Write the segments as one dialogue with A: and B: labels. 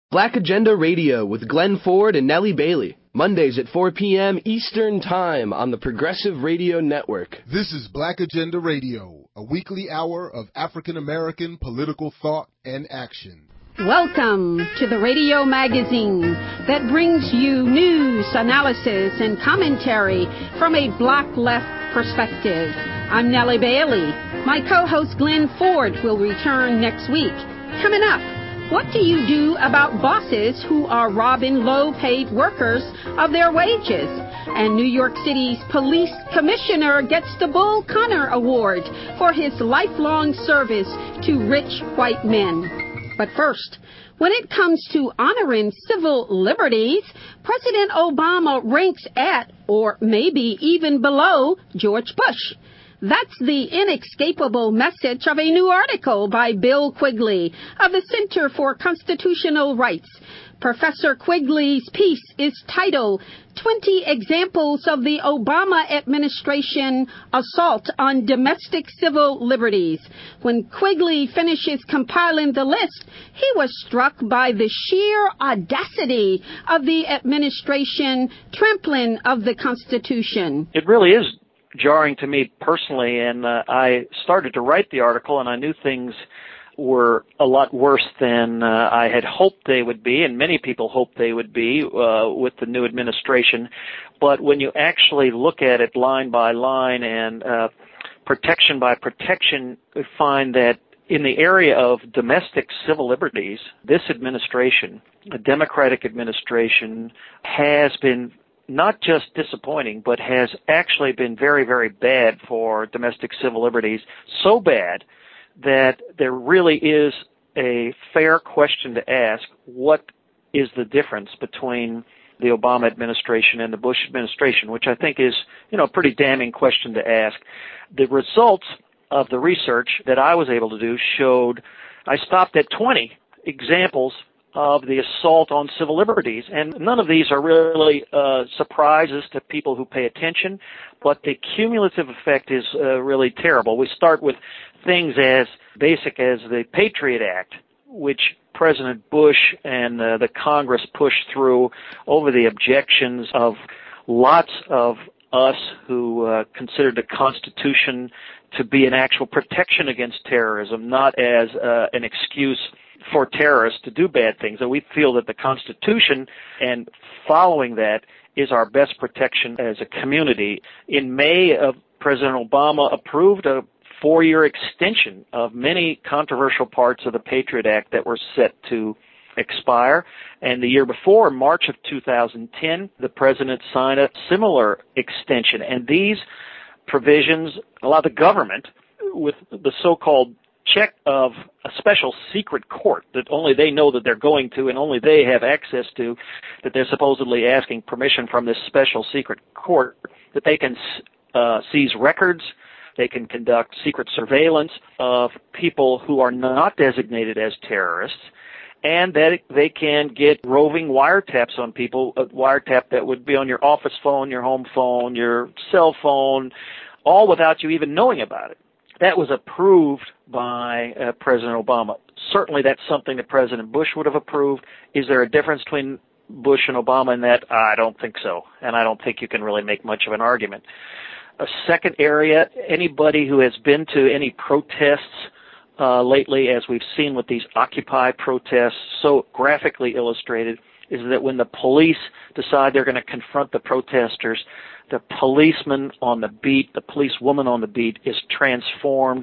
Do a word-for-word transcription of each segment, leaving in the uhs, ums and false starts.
A: Black Agenda Radio with Glenn Ford and Nellie Bailey. Mondays at four p.m. Eastern Time on the Progressive Radio Network.
B: This is Black Agenda Radio, a weekly hour of African American political thought and action.
C: Welcome to the radio magazine that brings you news, analysis, and commentary from a black left perspective. I'm Nellie Bailey. My co-host Glenn Ford will return next week. Coming up, what do you do about bosses who are robbing low-paid workers of their wages? And New York City's police commissioner gets the Bull Connor Award for his lifelong service to rich white men. But first, when it comes to honoring civil liberties, President Obama ranks at, or maybe even below, George Bush. That's the inescapable message of a new article by Bill Quigley of the Center for Constitutional Rights. Professor Quigley's piece is titled twenty Examples of the Obama Administration Assault on Domestic Civil Liberties. When Quigley finishes compiling the list, he was struck by the sheer audacity of the administration trampling of the Constitution.
D: It really is jarring to me personally, and uh, I started to write the article, and I knew things were a lot worse than uh, I had hoped they would be, and many people hoped they would be uh, with the new administration. But when you actually look at it line by line and uh, protection by protection, you find that in the area of domestic civil liberties, this administration, a Democratic administration, has been not just disappointing, but has actually been very, very bad for domestic civil liberties, so bad that there really is a fair question to ask, what is the difference between the Obama administration and the Bush administration, which I think is, you know, a pretty damning question to ask. The results of the research that I was able to do showed, I stopped at twenty examples of the assault on civil liberties. And none of these are really uh, surprises to people who pay attention, but the cumulative effect is uh, really terrible. We start with things as basic as the Patriot Act, which President Bush and uh, the Congress pushed through over the objections of lots of us who uh, considered the Constitution to be an actual protection against terrorism, not as uh, an excuse for terrorists to do bad things. And we feel that the Constitution and following that is our best protection as a community. In May, of President Obama approved a four-year extension of many controversial parts of the Patriot Act that were set to expire. And the year before, March of two thousand ten, the president signed a similar extension. And these provisions allow the government, with the so-called check of a special secret court that only they know that they're going to and only they have access to, that they're supposedly asking permission from this special secret court, that they can uh, seize records, they can conduct secret surveillance of people who are not designated as terrorists, and that they can get roving wiretaps on people, a wiretap that would be on your office phone, your home phone, your cell phone, all without you even knowing about it. That was approved by uh, President Obama. Certainly that's something that President Bush would have approved. Is there a difference between Bush and Obama in that? I don't think so, and I don't think you can really make much of an argument. A second area, anybody who has been to any protests uh, lately, as we've seen with these Occupy protests, so graphically illustrated, is that when the police decide they're going to confront the protesters, the policeman on the beat, the policewoman on the beat is transformed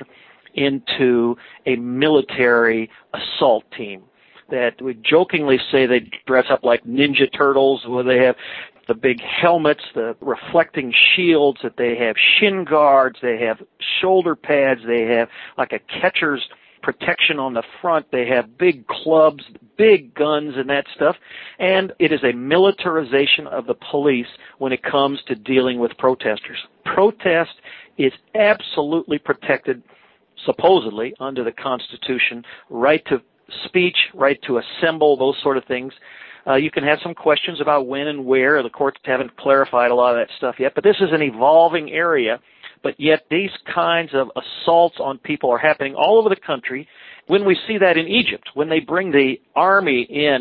D: into a military assault team. That we jokingly say they dress up like Ninja Turtles, where they have the big helmets, the reflecting shields, that they have shin guards, they have shoulder pads, they have like a catcher's protection on the front, they have big clubs, big guns and that stuff, and it is a militarization of the police when it comes to dealing with protesters. Protest is absolutely protected, supposedly, under the Constitution, right to speech, right to assemble, those sort of things. Uh, you can have some questions about when and where. The courts haven't clarified a lot of that stuff yet, but this is an evolving area. But yet these kinds of assaults on people are happening all over the country. When we see that in Egypt, when they bring the army in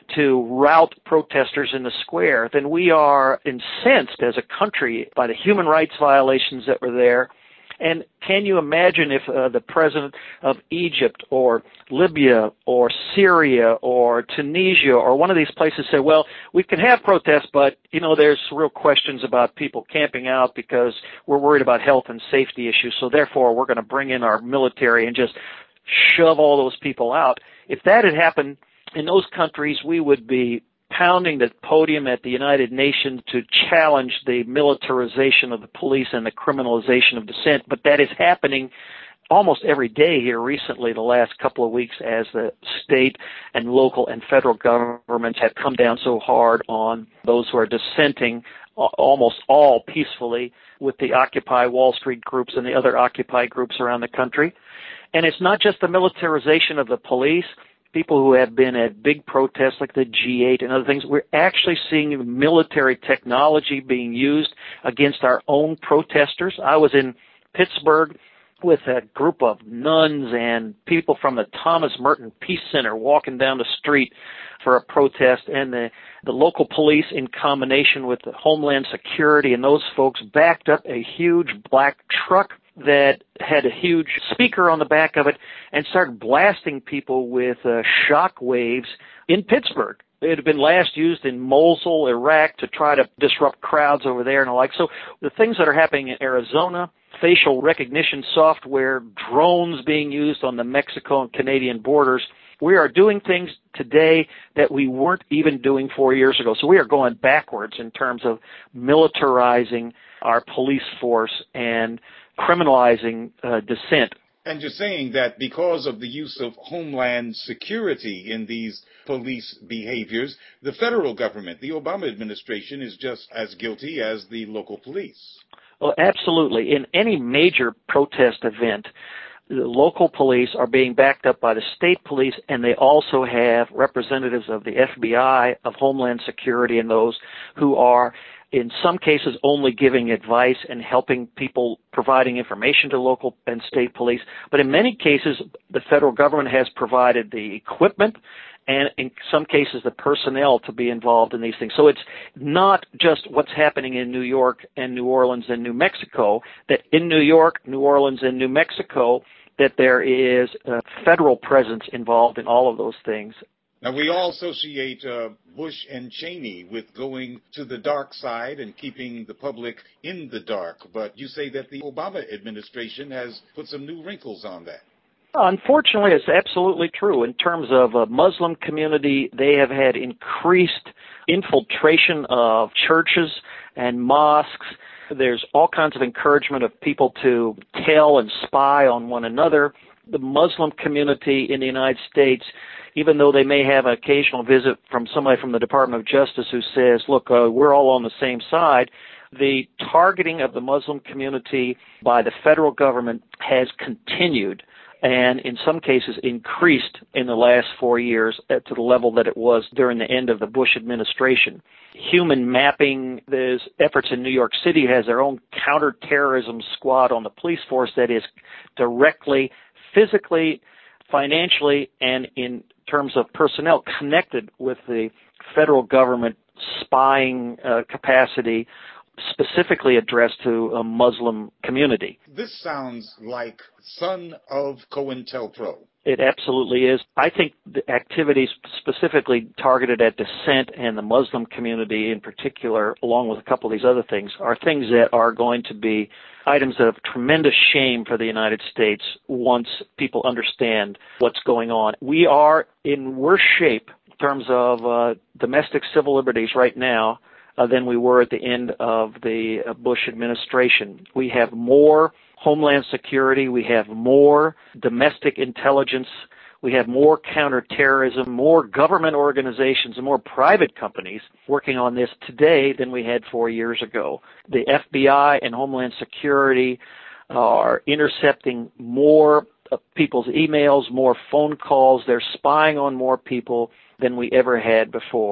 D: to rout protesters in the square, then we are incensed as a country by the human rights violations that were there. And can you imagine if uh, the president of Egypt or Libya or Syria or Tunisia or one of these places said, well, we can have protests, but, you know, there's real questions about people camping out because we're worried about health and safety issues, so therefore we're going to bring in our military and just shove all those people out. If that had happened in those countries, we would be pounding the podium at the United Nations to challenge the militarization of the police and the criminalization of dissent. But that is happening almost every day here recently, the last couple of weeks, as the state and local and federal governments have come down so hard on those who are dissenting, almost all peacefully, with the Occupy Wall Street groups and the other Occupy groups around the country. And it's not just the militarization of the police. People who have been at big protests like the G eight and other things, we're actually seeing military technology being used against our own protesters. I was in Pittsburgh with a group of nuns and people from the Thomas Merton Peace Center walking down the street for a protest, and the, the local police, in combination with the Homeland Security and those folks, backed up a huge black truck that had a huge speaker on the back of it and started blasting people with uh, shock waves in Pittsburgh. It had been last used in Mosul, Iraq, to try to disrupt crowds over there and the like. So the things that are happening in Arizona, facial recognition software, drones being used on the Mexico and Canadian borders, we are doing things today that we weren't even doing four years ago. So we are going backwards in terms of militarizing our police force and criminalizing uh, dissent.
E: And you're saying that because of the use of Homeland Security in these police behaviors, the federal government, the Obama administration, is just as guilty as the local police.
D: Well, absolutely. In any major protest event, the local police are being backed up by the state police, and they also have representatives of the F B I, of Homeland Security, and those who are, in some cases, only giving advice and helping people, providing information to local and state police. But in many cases, the federal government has provided the equipment and, in some cases, the personnel to be involved in these things. So it's not just what's happening in New York and New Orleans and New Mexico, that in New York, New Orleans, and New Mexico, that there is a federal presence involved in all of those things.
E: Now, we all associate uh, Bush and Cheney with going to the dark side and keeping the public in the dark, but you say that the Obama administration has put some new wrinkles on that.
D: Unfortunately, it's absolutely true. In terms of a Muslim community, they have had increased infiltration of churches and mosques. There's all kinds of encouragement of people to tell and spy on one another. The Muslim community in the United States, even though they may have an occasional visit from somebody from the Department of Justice who says, look, uh, we're all on the same side, the targeting of the Muslim community by the federal government has continued and in some cases increased in the last four years to the level that it was during the end of the Bush administration. Human mapping, there's efforts in New York City, has their own counterterrorism squad on the police force that is directly, physically, financially, and in terms of personnel connected with the federal government spying uh, capacity specifically addressed to a Muslim community.
E: This sounds like son of COINTELPRO.
D: It absolutely is. I think the activities specifically targeted at dissent and the Muslim community in particular, along with a couple of these other things, are things that are going to be items of tremendous shame for the United States once people understand what's going on. We are in worse shape in terms of uh, domestic civil liberties right now Uh, than we were at the end of the uh, Bush administration. We have more Homeland Security. We have more domestic intelligence. We have more counterterrorism, more government organizations, and more private companies working on this today than we had four years ago. The F B I and Homeland Security are intercepting more uh, people's emails, more phone calls. They're spying on more people than we ever had before.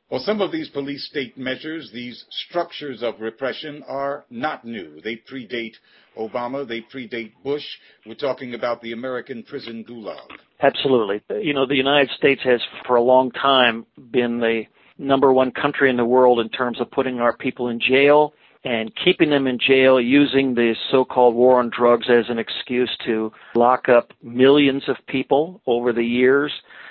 E: Well, some of these police state measures, these structures of repression, are not new. They predate Obama. They predate Bush. We're talking about the American prison gulag.
D: Absolutely. You know, the United States has for a long time been the number one country in the world in terms of putting our people in jail and keeping them in jail, using the so-called war on drugs as an excuse to lock up millions of people over the years.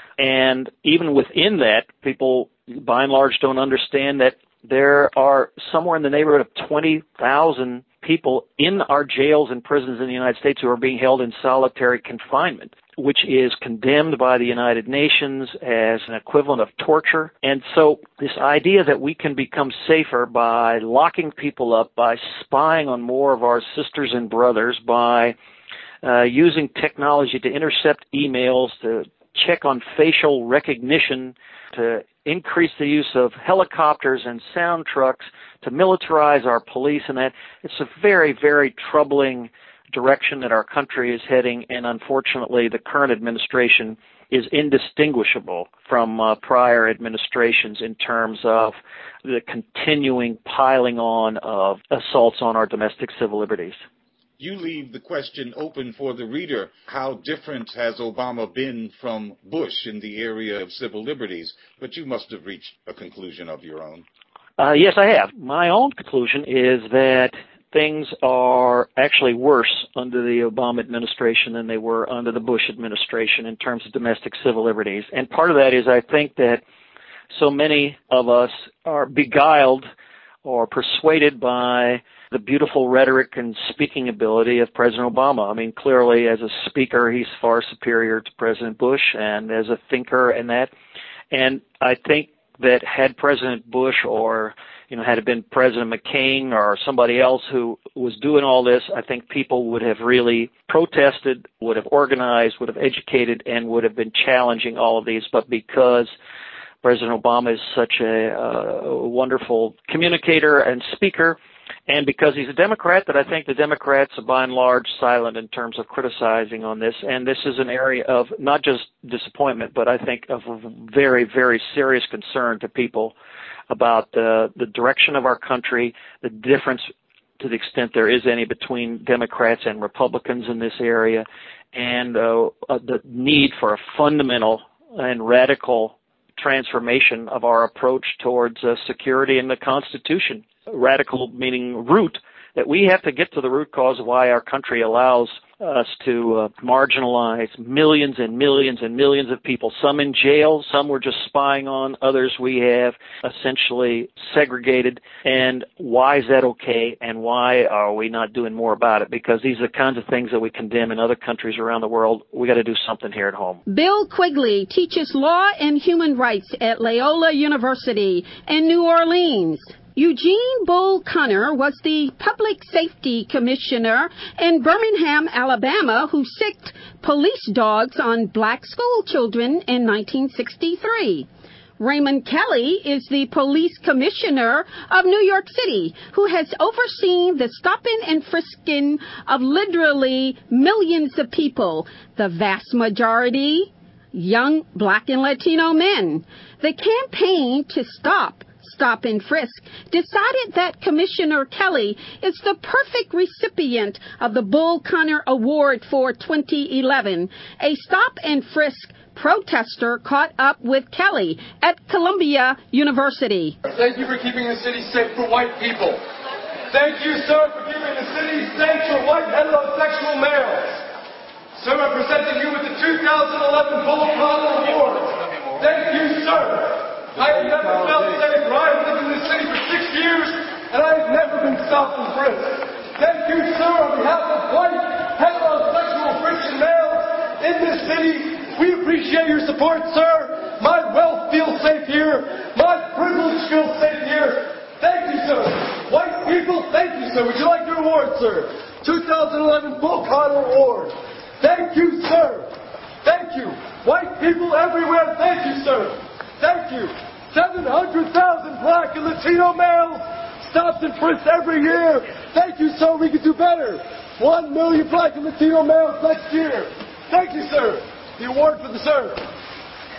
D: And even within that, people by and large don't understand that there are somewhere in the neighborhood of twenty thousand people in our jails and prisons in the United States who are being held in solitary confinement, which is condemned by the United Nations as an equivalent of torture. And so this idea that we can become safer by locking people up, by spying on more of our sisters and brothers, by uh, using technology to intercept emails, to check on facial recognition, to increase the use of helicopters and sound trucks, to militarize our police, and that it's a very, very troubling direction that our country is heading, and unfortunately the current administration is indistinguishable from uh, prior administrations in terms of the continuing piling on of assaults on our domestic civil liberties.
E: You leave the question open for the reader. How different has Obama been from Bush in the area of civil liberties? But you must have reached a conclusion of your own.
D: Uh, yes, I have. My own conclusion is that things are actually worse under the Obama administration than they were under the Bush administration in terms of domestic civil liberties. And part of that is I think that so many of us are beguiled or persuaded by the beautiful rhetoric and speaking ability of President Obama. I mean, clearly as a speaker, he's far superior to President Bush, and as a thinker and that. And I think that had President Bush or, you know, had it been President McCain or somebody else who was doing all this, I think people would have really protested, would have organized, would have educated, and would have been challenging all of these. But because President Obama is such a uh, wonderful communicator and speaker, and because he's a Democrat, that I think the Democrats are by and large silent in terms of criticizing on this. And this is an area of not just disappointment, but I think of very, very serious concern to people about uh, the direction of our country, the difference to the extent there is any between Democrats and Republicans in this area, and uh, uh, the need for a fundamental and radical transformation of our approach towards uh, security and the Constitution. Radical meaning root, that we have to get to the root cause of why our country allows us to uh, marginalize millions and millions and millions of people, some in jail, some we're just spying on, others we have essentially segregated. And why is that okay, and why are we not doing more about it? Because these are the kinds of things that we condemn in other countries around the world. We got to do something here at home.
C: Bill Quigley teaches law and human rights at Loyola University in New Orleans. Eugene Bull Connor was the Public Safety Commissioner in Birmingham, Alabama, who sicked police dogs on black school children in nineteen sixty-three. Raymond Kelly is the Police Commissioner of New York City, who has overseen the stopping and frisking of literally millions of people, the vast majority young black and Latino men. The campaign to stop Stop and Frisk decided that Commissioner Kelly is the perfect recipient of the Bull Connor Award for twenty eleven. A stop and frisk protester caught up with Kelly at Columbia University.
F: Thank you for keeping the city safe for white people. Thank you, sir, for keeping the city safe for white heterosexual males. Sir, I'm presenting you with the two thousand eleven Bull Connor Award. Thank you, sir. I have never felt safe. I've lived in this city for six years, and I've never been stopped and frisked. Thank you, sir, on behalf of white, heterosexual Christian males in this city. We appreciate your support, sir. My wealth feels safe here. My privilege feels safe here. Thank you, sir. White people, thank you, sir. Would you like your award, sir? two thousand eleven Bull Connor Award. Thank you, sir. Thank you. White people everywhere, thank you, sir. Thank you. seven hundred thousand black and Latino males stopped and frisked every year. Thank you, sir. We can do better. One million black and Latino males next year. Thank you, sir. The award for the sir.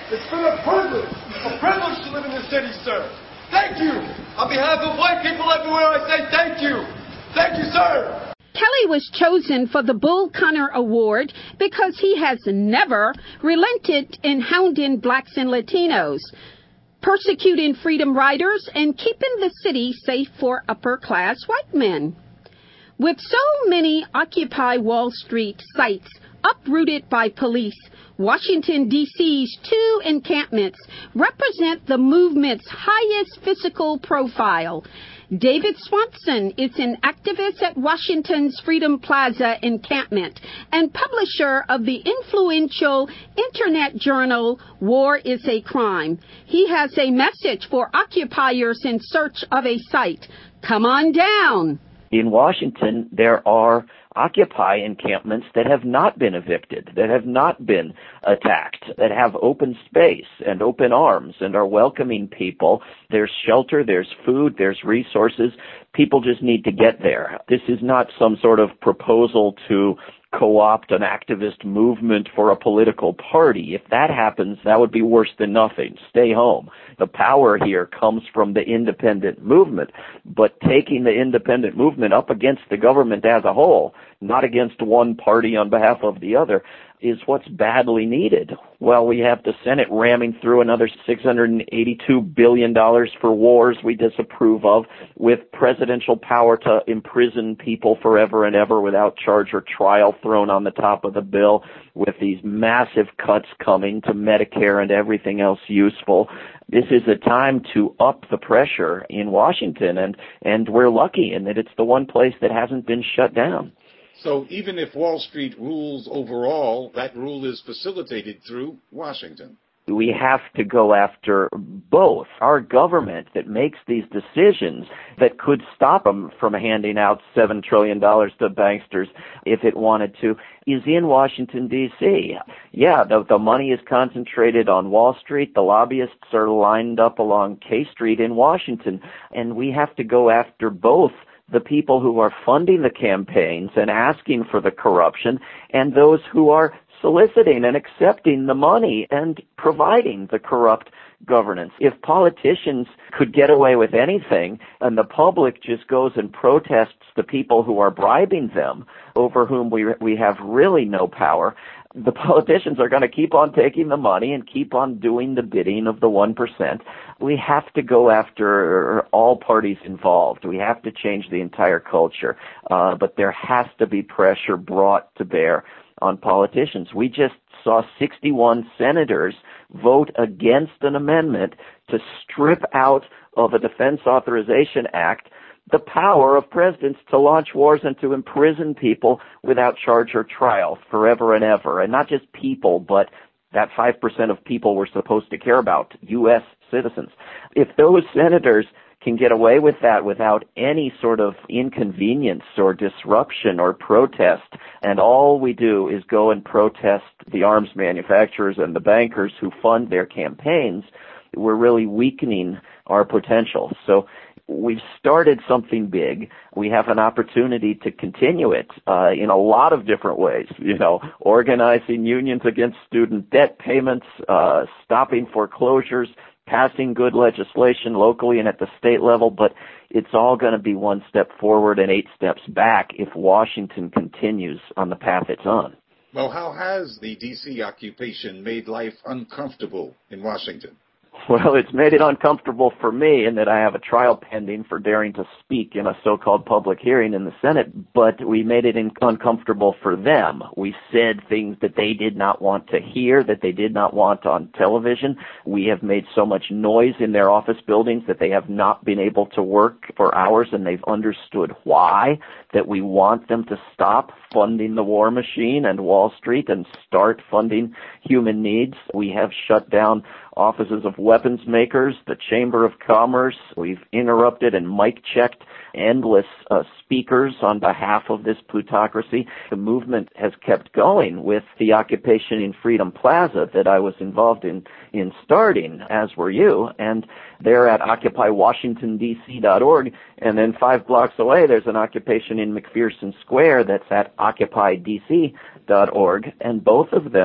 F: It's been a privilege, a privilege to live in this city, sir. Thank you. On behalf of white people everywhere, I say thank you. Thank you, sir.
C: Kelly was chosen for the Bull Connor Award because he has never relented in hounding blacks and Latinos, persecuting freedom riders, and keeping the city safe for upper-class white men. With so many Occupy Wall Street sites uprooted by police, Washington, D C's two encampments represent the movement's highest physical profile. David Swanson is an activist at Washington's Freedom Plaza encampment and publisher of the influential internet journal War is a Crime. He has a message for occupiers in search of a site. Come on down.
G: In Washington, there are Occupy encampments that have not been evicted, that have not been attacked, that have open space and open arms and are welcoming people. There's shelter, there's food, there's resources. People just need to get there. This is not some sort of proposal to co-opt an activist movement for a political party. If that happens, that would be worse than nothing. Stay home. The power here comes from the independent movement, but taking the independent movement up against the government as a whole, not against one party on behalf of the other, is what's badly needed. Well, we have the Senate ramming through another six hundred eighty-two billion dollars for wars we disapprove of, with presidential power to imprison people forever and ever without charge or trial thrown on the top of the bill, with these massive cuts coming to Medicare and everything else useful. This is a time to up the pressure in Washington, and, and we're lucky in that it's the one place that hasn't been shut down.
E: So even if Wall Street rules overall, that rule is facilitated through Washington.
G: We have to go after both. Our government that makes these decisions that could stop them from handing out seven trillion dollars to banksters if it wanted to is in Washington, D C. Yeah, the, the money is concentrated on Wall Street. The lobbyists are lined up along K Street in Washington, and we have to go after both the people who are funding the campaigns and asking for the corruption and those who are soliciting and accepting the money and providing the corrupt governance. If politicians could get away with anything and the public just goes and protests the people who are bribing them, over whom we we have really no power, the politicians are going to keep on taking the money and keep on doing the bidding of the one percent. We have to go after all parties involved. We have to change the entire culture. Uh, but there has to be pressure brought to bear on politicians. We just saw sixty-one senators vote against an amendment to strip out of a Defense Authorization Act the power of presidents to launch wars and to imprison people without charge or trial forever and ever. And not just people, but that five percent of people we're supposed to care about, U S citizens. If those senators can get away with that without any sort of inconvenience or disruption or protest, and all we do is go and protest the arms manufacturers and the bankers who fund their campaigns, we're really weakening our potential. So we've started something big. We have an opportunity to continue it uh, in a lot of different ways, you know, organizing unions against student debt payments, uh, stopping foreclosures, passing good legislation locally and at the state level, but it's all going to be one step forward and eight steps back if Washington continues on the path it's on.
E: Well, how has the D C occupation made life uncomfortable in Washington?
G: Well, it's made it uncomfortable for me in that I have a trial pending for daring to speak in a so-called public hearing in the Senate, but we made it in- uncomfortable for them. We said things that they did not want to hear, that they did not want on television. We have made so much noise in their office buildings that they have not been able to work for hours, and they've understood why, that we want them to stop funding the war machine and Wall Street and start funding human needs. We have shut down offices of weapons makers, the Chamber of Commerce. We've interrupted and mic-checked endless uh, speakers on behalf of this plutocracy. The movement has kept going with the occupation in Freedom Plaza that I was involved in in starting, as were you, and they're at occupy washington d c dot org, and then five blocks away there's an occupation in McPherson Square that's at occupy d c dot org, and both of them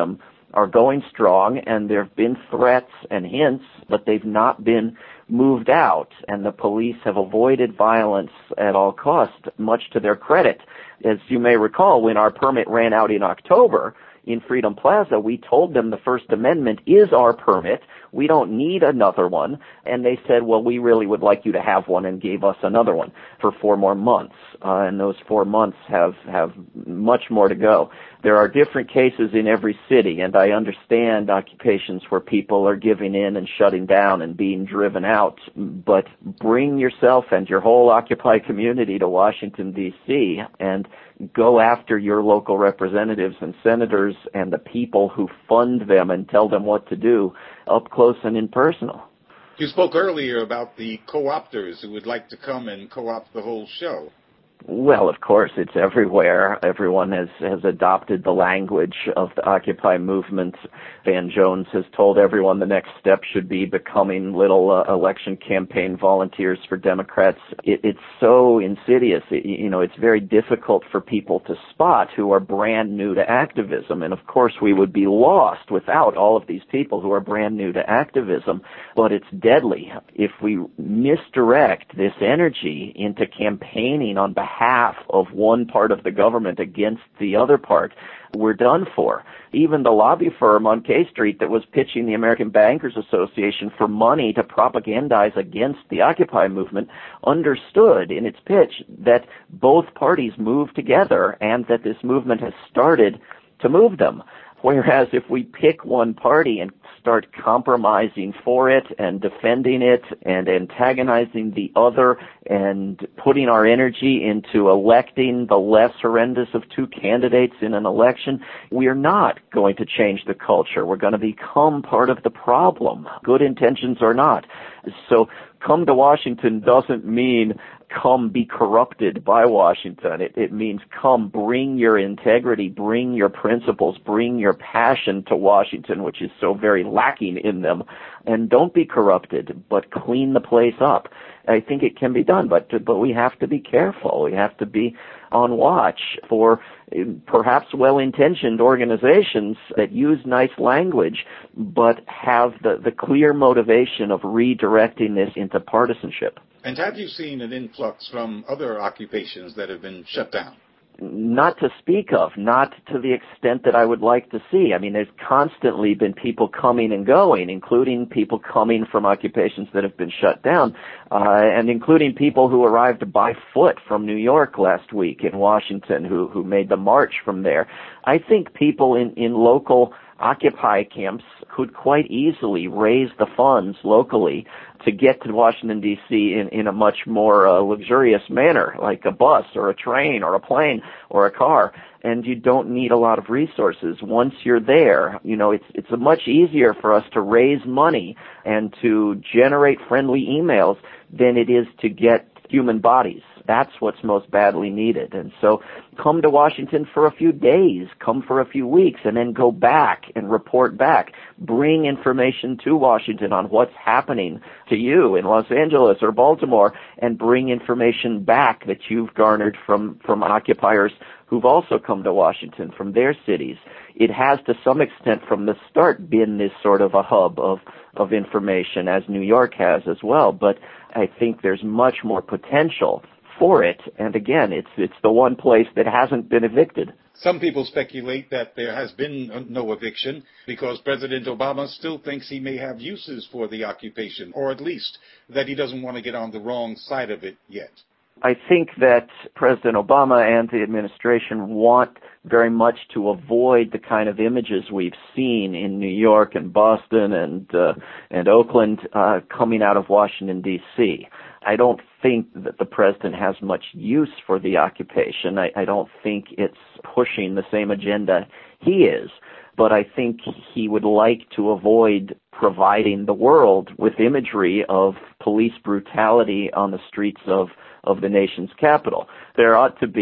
G: are going strong, and there have been threats and hints, but they've not been moved out, and the police have avoided violence at all costs, much to their credit. As you may recall, when our permit ran out in October in Freedom Plaza, we told them the First Amendment is our permit. We don't need another one. And they said, well, we really would like you to have one, and gave us another one for four more months. Uh, and those four months have, have much more to go. There are different cases in every city, and I understand occupations where people are giving in and shutting down and being driven out. But bring yourself and your whole Occupy community to Washington, D C, and go after your local representatives and senators and the people who fund them and tell them what to do up close and impersonal.
E: You spoke earlier about the co-opters who would like to come and co-opt the whole show.
G: Well, of course, it's everywhere. Everyone has, has adopted the language of the Occupy movement. Van Jones has told everyone the next step should be becoming little uh, election campaign volunteers for Democrats. It, it's so insidious. It, you know, it's very difficult for people to spot who are brand new to activism. And, of course, we would be lost without all of these people who are brand new to activism. But it's deadly. If we misdirect this energy into campaigning on behalf half of one part of the government against the other part, we're done for. Even the lobby firm on K Street that was pitching the American Bankers Association for money to propagandize against the Occupy movement understood in its pitch that both parties move together and that this movement has started to move them. Whereas if we pick one party and start compromising for it and defending it and antagonizing the other and putting our energy into electing the less horrendous of two candidates in an election, we are not going to change the culture. We're going to become part of the problem, good intentions or not. So come to Washington doesn't mean come be corrupted by Washington. It, it means come bring your integrity, bring your principles, bring your passion to Washington, which is so very lacking in them, and don't be corrupted, but clean the place up. I think it can be done, but but we have to be careful. We have to be on watch for perhaps well-intentioned organizations that use nice language, but have the, the clear motivation of redirecting this into partisanship.
E: And have you seen an influx from other occupations that have been shut down?
G: Not to speak of, not to the extent that I would like to see. I mean, there's constantly been people coming and going, including people coming from occupations that have been shut down, uh, and including people who arrived by foot from New York last week in Washington who, who made the march from there. I think people in, in local Occupy camps could quite easily raise the funds locally to get to Washington, D C in, in a much more uh, luxurious manner, like a bus or a train or a plane or a car. And you don't need a lot of resources. Once you're there, you know, it's it's much easier for us to raise money and to generate friendly emails than it is to get human bodies. That's what's most badly needed. And so come to Washington for a few days, come for a few weeks, and then go back and report back. Bring information to Washington on what's happening to you in Los Angeles or Baltimore, and bring information back that you've garnered from, from occupiers who've also come to Washington from their cities. It has to some extent from the start been this sort of a hub of, of information, as New York has as well, but I think there's much more potential for it, and again, it's it's the one place that hasn't been evicted.
E: Some people speculate that there has been no eviction because President Obama still thinks he may have uses for the occupation, or at least that he doesn't want to get on the wrong side of it yet.
G: I think that President Obama and the administration want very much to avoid the kind of images we've seen in New York and Boston and uh, and Oakland uh, coming out of Washington, D C I don't think that the president has much use for the occupation. I, I don't think it's pushing the same agenda he is. But I think he would like to avoid providing the world with imagery of police brutality on the streets of, of the nation's capital. There ought to be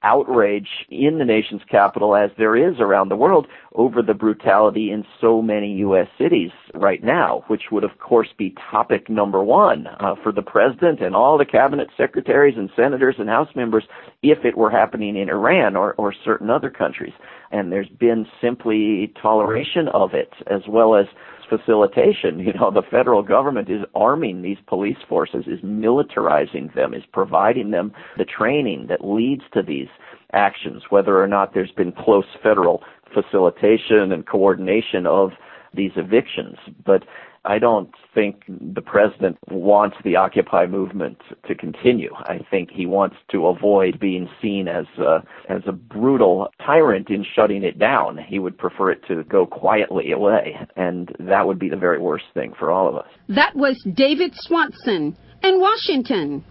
G: outrage in the nation's capital, as there is around the world, over the brutality in so many U S cities right now, which would, of course, be topic number one uh, for the president and all the cabinet secretaries and senators and House members if it were happening in Iran or, or certain other countries. And there's been simply toleration of it, as well as facilitation. You know, the federal government is arming these police forces, is militarizing them, is providing them the training that leads to these actions, whether or not there's been close federal facilitation and coordination of these evictions. But I don't think the president wants the Occupy movement to continue. I think he wants to avoid being seen as a, as a brutal tyrant in shutting it down. He would prefer it to go quietly away, and that would be the very worst thing for all of us.
C: That was David Swanson in Washington.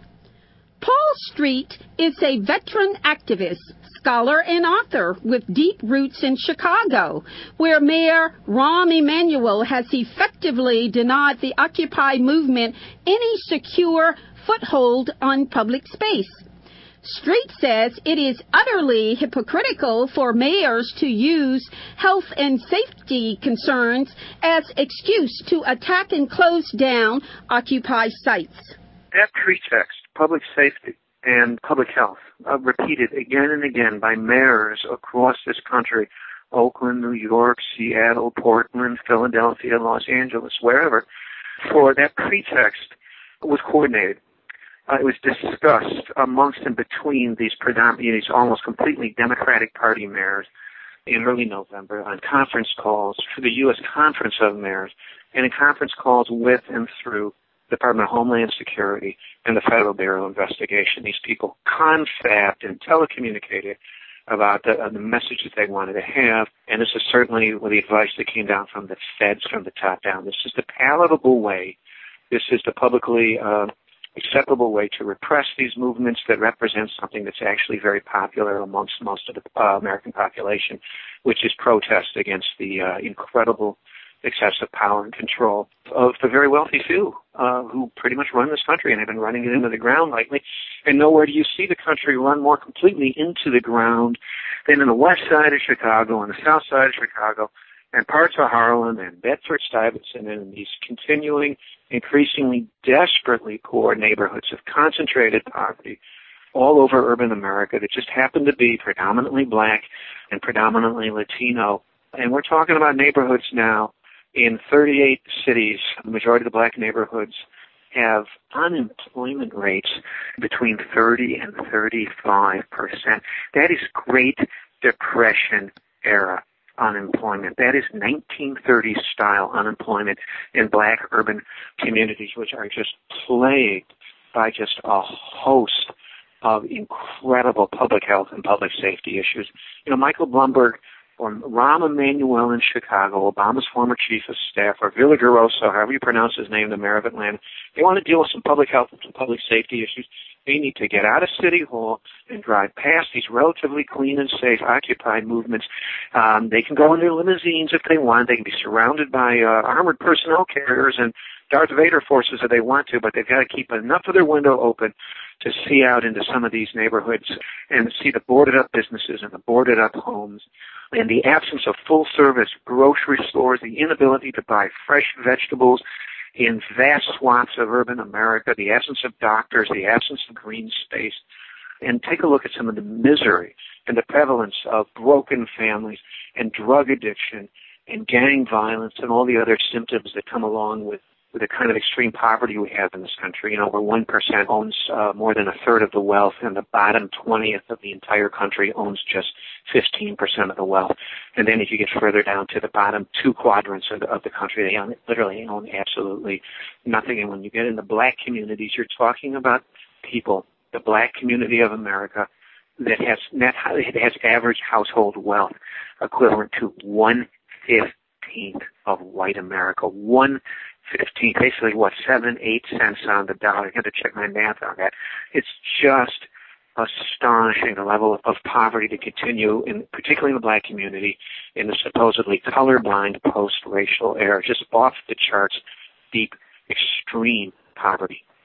C: Paul Street is a veteran activist, scholar, and author with deep roots in Chicago, where Mayor Rahm Emanuel has effectively denied the Occupy movement any secure foothold on public space. Street says it is utterly hypocritical for mayors to use health and safety concerns as excuse to attack and close down Occupy sites.
H: That pretext, public safety and public health, uh, repeated again and again by mayors across this country, Oakland, New York, Seattle, Portland, Philadelphia, Los Angeles, wherever, for that pretext was coordinated. Uh, it was discussed amongst and between these predominantly, these almost completely Democratic Party mayors in early November on conference calls for the U S Conference of Mayors and in conference calls with and through the Department of Homeland Security and the Federal Bureau of Investigation. These people confabbed and telecommunicated about the, uh, the messages they wanted to have, and this is certainly the advice that came down from the feds from the top down. This is the palatable way, this is the publicly uh, acceptable way to repress these movements that represent something that's actually very popular amongst most of the uh, American population, which is protest against the uh, incredible excessive power and control of the very wealthy few uh, who pretty much run this country and have been running it into the ground lately. And nowhere do you see the country run more completely into the ground than in the west side of Chicago and the south side of Chicago and parts of Harlem and Bedford-Stuyvesant and in these continuing, increasingly desperately poor neighborhoods of concentrated poverty all over urban America that just happen to be predominantly black and predominantly Latino. And we're talking about neighborhoods now in thirty-eight cities. The majority of the black neighborhoods have unemployment rates between thirty and thirty-five percent. That is Great Depression era unemployment. That is nineteen thirties style unemployment in black urban communities, which are just plagued by just a host of incredible public health and public safety issues. You know, Michael Bloomberg or Rahm Emanuel in Chicago, Obama's former chief of staff, or Villaraigosa, however you pronounce his name, the mayor of Atlanta, they want to deal with some public health and some public safety issues. They need to get out of City Hall and drive past these relatively clean and safe Occupy movements. Um, they can go in their limousines if they want. They can be surrounded by uh, armored personnel carriers and Darth Vader forces if they want to, but they've got to keep enough of their window open to see out into some of these neighborhoods and see the boarded-up businesses and the boarded-up homes and the absence of full-service grocery stores, the inability to buy fresh vegetables in vast swaths of urban America, the absence of doctors, the absence of green space. And take a look at some of the misery and the prevalence of broken families and drug addiction and gang violence and all the other symptoms that come along with with the kind of extreme poverty we have in this country, you know, where one percent owns uh, more than a third of the wealth and the bottom twentieth of the entire country owns just fifteen percent of the wealth. And then if you get further down to the bottom two quadrants of the, of the country, they own, literally own absolutely nothing. And when you get in the black communities, you're talking about people, the black community of America, that has net, it has average household wealth equivalent to one fifteenth of white America. One fifteen, basically what, seven, eight cents on the dollar. I got to check my math on that. It's just astonishing the level of poverty to continue, in particularly in the black community, in the supposedly colorblind post-racial era. Just off the charts, deep, extreme poverty.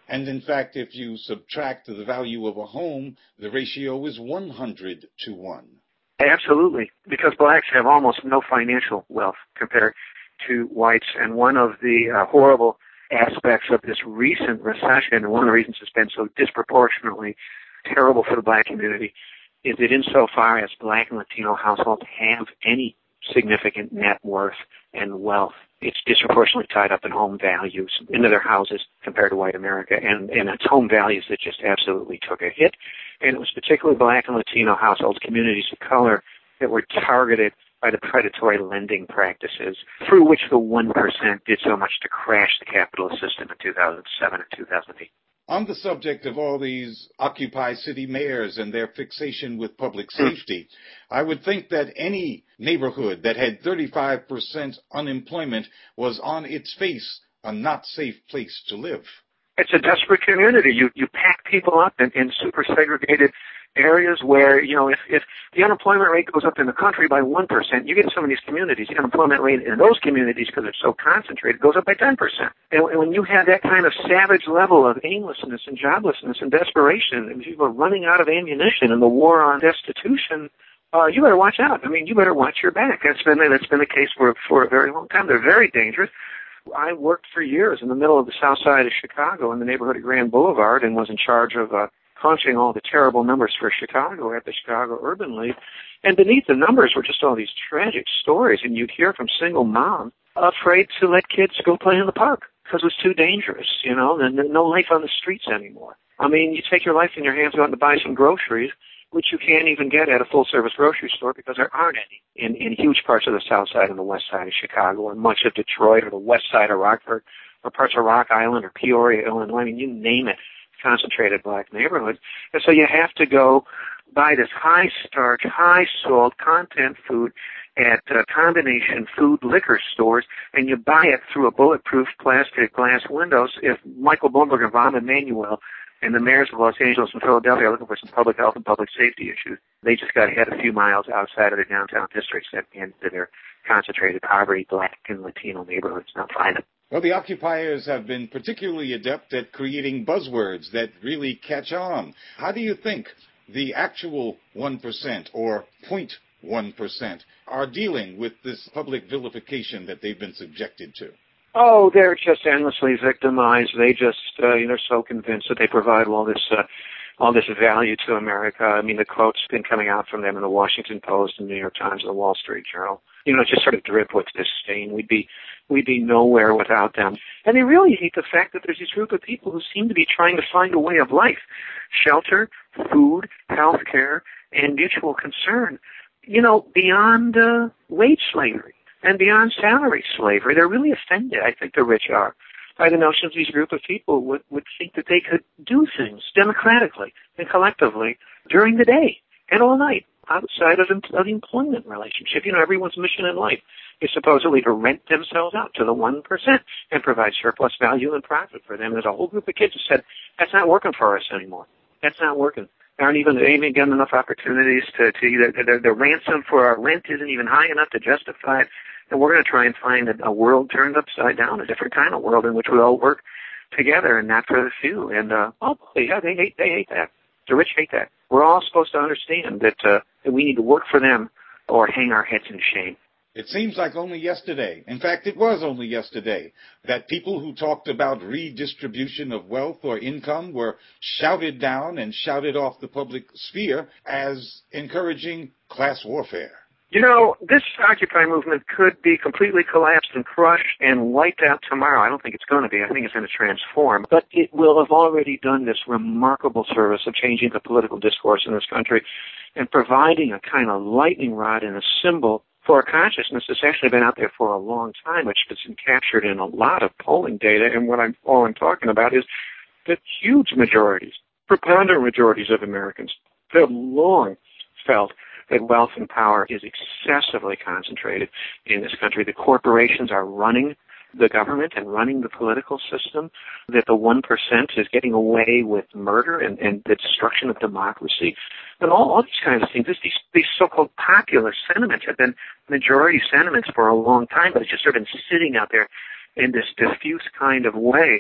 E: And in fact, if you subtract the value of a home, the ratio is one hundred to one.
H: Absolutely, because blacks have almost no financial wealth compared to whites. And one of the uh, horrible aspects of this recent recession, and one of the reasons it's been so disproportionately terrible for the black community, is that insofar as black and Latino households have any significant net worth and wealth, it's disproportionately tied up in home values into their houses compared to white America, and, and it's home values that just absolutely took a hit. And it was particularly black and Latino households, communities of color, that were targeted by the predatory lending practices through which the one percent did so much to crash the capitalist system in two thousand seven and two thousand eight.
E: On the subject of all these Occupy city mayors and their fixation with public safety, I would think that any neighborhood that had thirty-five percent unemployment was on its face a not safe place to live.
H: It's a desperate community. You you pack people up in, in super segregated areas where, you know, if, if the unemployment rate goes up in the country by one percent, you get in some of these communities, the unemployment rate in those communities, because it's so concentrated, goes up by ten percent. And, and when you have that kind of savage level of aimlessness and joblessness and desperation, and people are running out of ammunition and the war on destitution, uh, you better watch out. I mean, you better watch your back. That's been, that's been the case for, for a very long time. They're very dangerous. I worked for years in the middle of the south side of Chicago in the neighborhood of Grand Boulevard and was in charge of uh, crunching all the terrible numbers for Chicago at the Chicago Urban League. And beneath the numbers were just all these tragic stories, and you'd hear from single moms afraid to let kids go play in the park because it was too dangerous, you know, and no life on the streets anymore. I mean, you take your life in your hands, go out and buy some groceries, which you can't even get at a full-service grocery store because there aren't any in, in huge parts of the south side and the west side of Chicago, or much of Detroit, or the west side of Rockford, or parts of Rock Island, or Peoria, Illinois. I mean, you name it, concentrated black neighborhood. And so you have to go buy this high-starch, high-salt content food at uh, combination food liquor stores, and you buy it through a bulletproof plastic glass windows. If Michael Bloomberg and Rahm Emanuel and the mayors of Los Angeles and Philadelphia are looking for some public health and public safety issues, they just got to head a few miles outside of the downtown districts and into their concentrated poverty, black and Latino neighborhoods. Now find them.
E: Well, the occupiers have been particularly adept at creating buzzwords that really catch on. How do you think the actual one percent or zero point one percent are dealing with this public vilification that they've been subjected to?
H: Oh, they're just endlessly victimized. They just, uh, you know, they're so convinced that they provide all this, uh, all this value to America. I mean, the quotes been coming out from them in the Washington Post and the New York Times and the Wall Street Journal. You know, just sort of drip with disdain. We'd be, we'd be nowhere without them. And they really hate the fact that there's this group of people who seem to be trying to find a way of life. Shelter, food, health care, and mutual concern. You know, beyond, uh, wage slavery. And beyond salary slavery. They're really offended, I think the rich are, by the notion that these group of people would, would think that they could do things democratically and collectively during the day and all night outside of, of the employment relationship. You know, everyone's mission in life is supposedly to rent themselves out to the one percent and provide surplus value and profit for them. There's a whole group of kids who said, that's not working for us anymore. That's not working. There aren't even, even getting enough opportunities to, to either, the, the ransom for our rent isn't even high enough to justify it. And we're going to try and find a, a world turned upside down, a different kind of world in which we all work together and not for the few. And, uh, oh, yeah, they hate, they hate that. The rich hate that. We're all supposed to understand that, uh, that we need to work for them or hang our heads in shame.
E: It seems like only yesterday, in fact, it was only yesterday, that people who talked about redistribution of wealth or income were shouted down and shouted off the public sphere as encouraging class warfare.
H: You know, this Occupy movement could be completely collapsed and crushed and wiped out tomorrow. I don't think it's going to be. I think it's going to transform. But it will have already done this remarkable service of changing the political discourse in this country and providing a kind of lightning rod and a symbol for a consciousness that's actually been out there for a long time, which has been captured in a lot of polling data. And what I'm, all I'm talking about is that huge majorities, preponderant majorities of Americans have long felt that wealth and power is excessively concentrated in this country. The corporations are running the government and running the political system, that the one percent is getting away with murder and, and the destruction of democracy, and all, all these kinds of things. This, these, these so-called popular sentiments have been majority sentiments for a long time, but it's just sort of been sitting out there in this diffuse kind of way.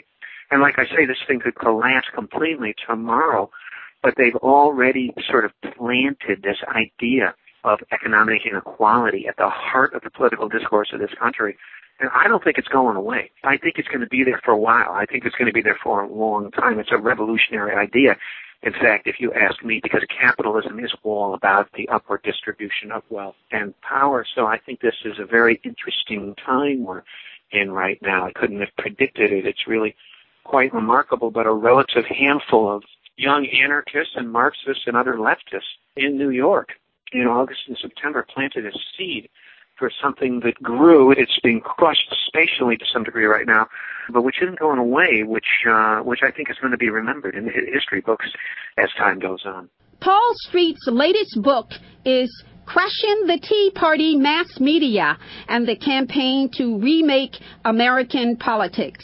H: And like I say, this thing could collapse completely tomorrow, but they've already sort of planted this idea of economic inequality at the heart of the political discourse of this country. And I don't think it's going away. I think it's going to be there for a while. I think it's going to be there for a long time. It's a revolutionary idea. In fact, if you ask me, because capitalism is all about the upward distribution of wealth and power. So I think this is a very interesting time we're in right now. I couldn't have predicted it. It's really quite remarkable, but a relative handful of young anarchists and Marxists and other leftists in New York in August and September planted a seed for something that grew. It's being crushed spatially to some degree right now, but which isn't going away, which uh, which I think is going to be remembered in the history books as time goes on.
C: Paul Street's latest book is Crushing the Tea Party Mass Media and the Campaign to Remake American Politics.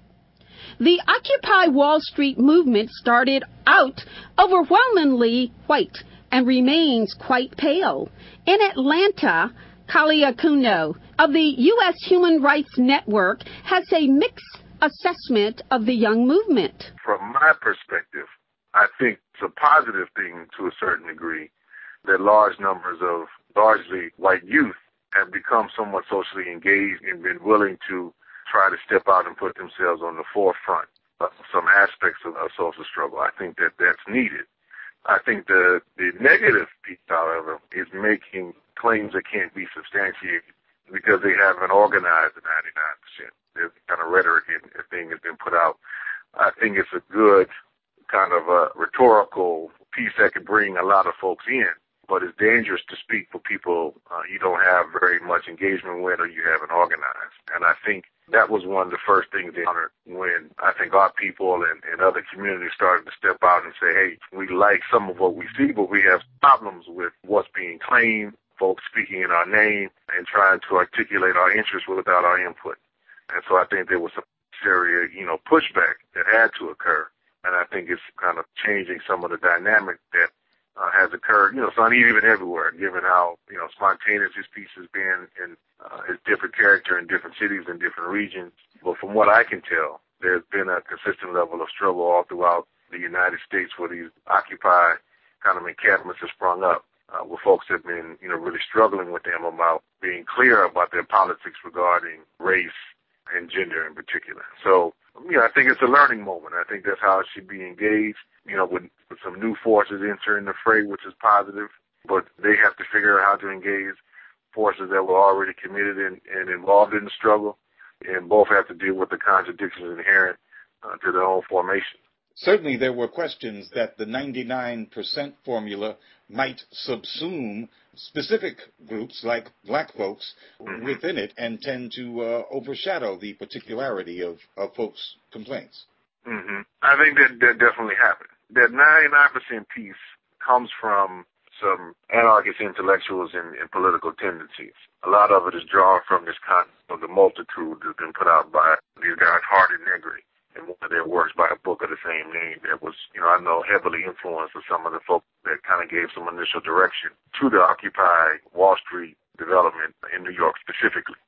C: The Occupy Wall Street movement started out overwhelmingly white and remains quite pale. In Atlanta, Kalia Kuno of the U S Human Rights Network has a mixed assessment of the young movement.
I: From my perspective, I think it's a positive thing to a certain degree that large numbers of largely white youth have become somewhat socially engaged and been willing to try to step out and put themselves on the forefront of some aspects of a social struggle. I think that that's needed. I think the, the negative piece, however, is making claims that can't be substantiated because they haven't organized the ninety-nine percent. There's kind of rhetoric and thing has been put out. I think it's a good kind of a rhetorical piece that could bring a lot of folks in, but it's dangerous to speak for people uh, you don't have very much engagement with or you haven't organized. And I think that was one of the first things they honored when I think our people and, and other communities started to step out and say, hey, we like some of what we see, but we have problems with what's being claimed, folks speaking in our name and trying to articulate our interests without our input. And so I think there was some serious, you know, pushback that had to occur. And I think it's kind of changing some of the dynamic that uh, has occurred. You know, it's uneven everywhere, given how, you know, spontaneous this piece has been and uh, its different character in different cities and different regions. But from what I can tell, there's been a consistent level of struggle all throughout the United States where these Occupy kind of encampments have sprung up, uh, where folks have been, you know, really struggling with them about being clear about their politics regarding race and gender in particular. So, you know, I think it's a learning moment. I think that's how it should be engaged, you know, with, with some new forces entering the fray, which is positive, but they have to figure out how to engage forces that were already committed and, and involved in the struggle, and both have to deal with the contradictions inherent uh, to their own formation.
E: Certainly there were questions that the ninety-nine percent formula might subsume specific groups like black folks mm-hmm. within it and tend to uh, overshadow the particularity of, of folks' complaints.
I: Mm-hmm. I think that, that definitely happened. That ninety-nine percent piece comes from some anarchist intellectuals and, and political tendencies. A lot of it is drawn from this concept of the multitude that's been put out by these guys, Hart and Negri, in one of their works by a book of the same name that was, you know, I know heavily influenced with some of the folks that kind of gave some initial direction to the Occupy Wall Street development in New York specifically,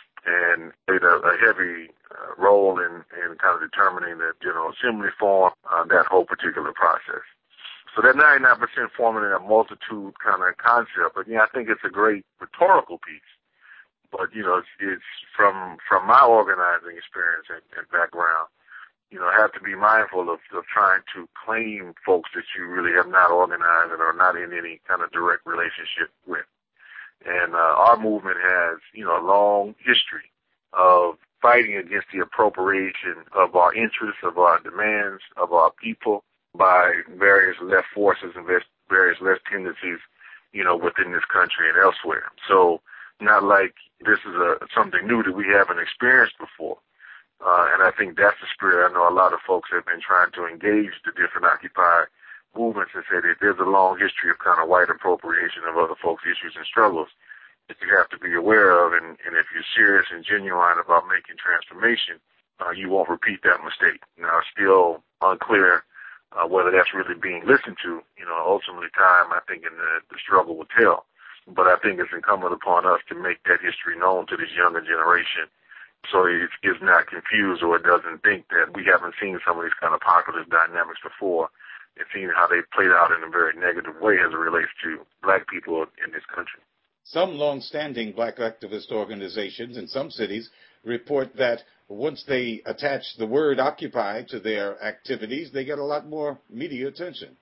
I: and played a, a heavy uh, role in, in kind of determining the General Assembly form, uh, that whole particular process. So that ninety-nine percent forming a multitude kind of concept, but yeah, I think it's a great rhetorical piece. But, you know, it's, it's from from my organizing experience and, and background, you know, have to be mindful of, of trying to claim folks that you really have not organized and are not in any kind of direct relationship with. And uh, our movement has, you know, a long history of fighting against the appropriation of our interests, of our demands, of our people by various left forces and various left tendencies, you know, within this country and elsewhere. So not like this is a something new that we haven't experienced before. Uh, and I think that's the spirit. I know a lot of folks have been trying to engage the different Occupy movements and say that there's a long history of kind of white appropriation of other folks' issues and struggles that you have to be aware of. And, and if you're serious and genuine about making transformation, uh, you won't repeat that mistake. Now, it's still unclear uh, whether that's really being listened to. You know, ultimately time, I think, in the, the struggle will tell. But I think it's incumbent upon us to make that history known to this younger generation so it is not confused or it doesn't think that we haven't seen some of these kind of populist dynamics before and seen how they played out in a very negative way as it relates to black people in this country.
E: Some long-standing black activist organizations in some cities report that once they attach the word Occupy to their activities, they get a lot more media attention.